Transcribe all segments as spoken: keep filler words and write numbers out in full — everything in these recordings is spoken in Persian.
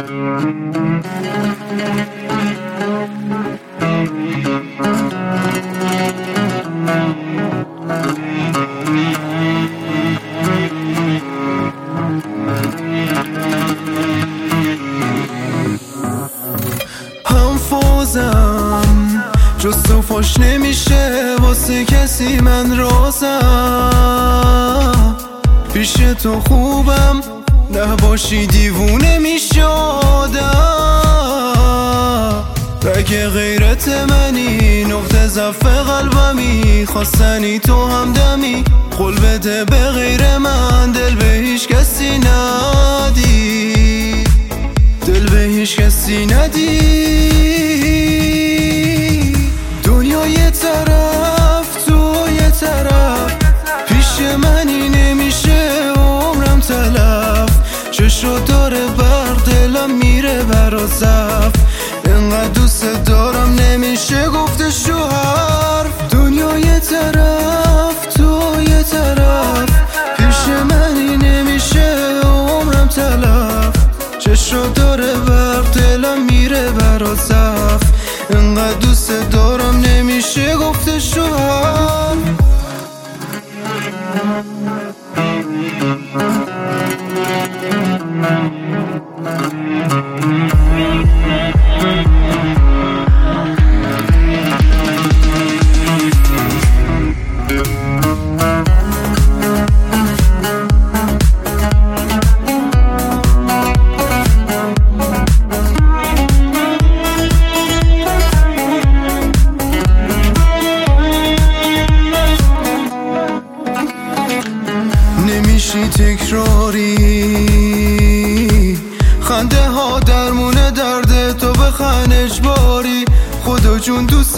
هم فوزم جز تو فاش نمیشه واسه کسی من رازم پیش تو خوبم نباشی دیوونه میشدم رگ غیرت منی نقطه ضعف قلبمی خواستنی تو همدمی قول بده به غیر من دل به هیچ کسی ندی دل به هیچ کسی ندی دنیا یه طرف تو یه طرف پیش منی نمیشه عمرم تلف چشو داره بر دلم میره برا زف اینقدر دوست دارم نمیشه گفتش تو حرف دنیا یه طرف تو یه طرف پیش منی نمیشه عمرم تلف چشو داره بر دلم میره برا زف اینقدر دوست دارم نمیشه گفتش تو حرف نمیشی تکراری خنده ها درمونه درد تو بخن اجباری خدا جون دوست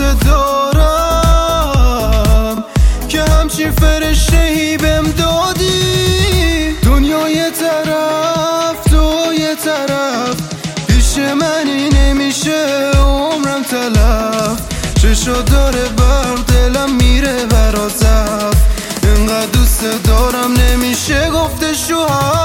دارم که همچین فرشته ای بهم دادی دنیا یه طرف تو یه طرف پیش منی نمیشه عمرم تلف چشو داره بر دلم میره برا زف اینقدر دوست دارم نمیشه گفتش تو